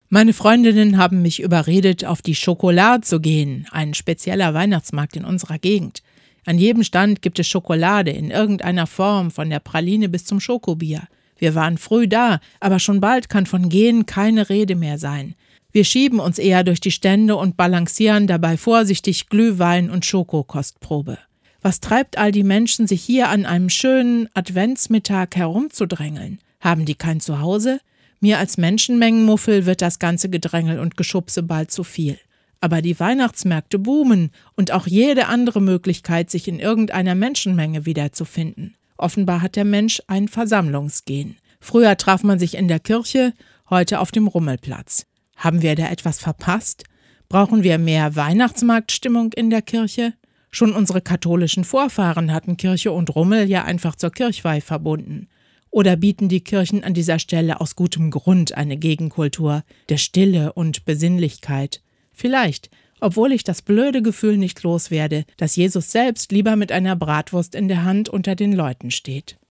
Meine Freundinnen haben mich überredet, auf die Schokolade zu gehen, ein spezieller Weihnachtsmarkt in unserer Gegend. An jedem Stand gibt es Schokolade in irgendeiner Form, von der Praline bis zum Schokobier. Wir waren früh da, aber schon bald kann von Gehen keine Rede mehr sein. Wir schieben uns eher durch die Stände und balancieren dabei vorsichtig Glühwein und Schokokostprobe. Was treibt all die Menschen, sich hier an einem schönen Adventsmittag herumzudrängeln? Haben die kein Zuhause? Mir als Menschenmengenmuffel wird das ganze Gedrängel und Geschubse bald zu viel. Aber die Weihnachtsmärkte boomen und auch jede andere Möglichkeit, sich in irgendeiner Menschenmenge wiederzufinden. Offenbar hat der Mensch ein Versammlungsgen. Früher traf man sich in der Kirche, heute auf dem Rummelplatz. Haben wir da etwas verpasst? Brauchen wir mehr Weihnachtsmarktstimmung in der Kirche? Schon unsere katholischen Vorfahren hatten Kirche und Rummel ja einfach zur Kirchweih verbunden. Oder bieten die Kirchen an dieser Stelle aus gutem Grund eine Gegenkultur der Stille und Besinnlichkeit? Vielleicht, obwohl ich das blöde Gefühl nicht loswerde, dass Jesus selbst lieber mit einer Bratwurst in der Hand unter den Leuten steht.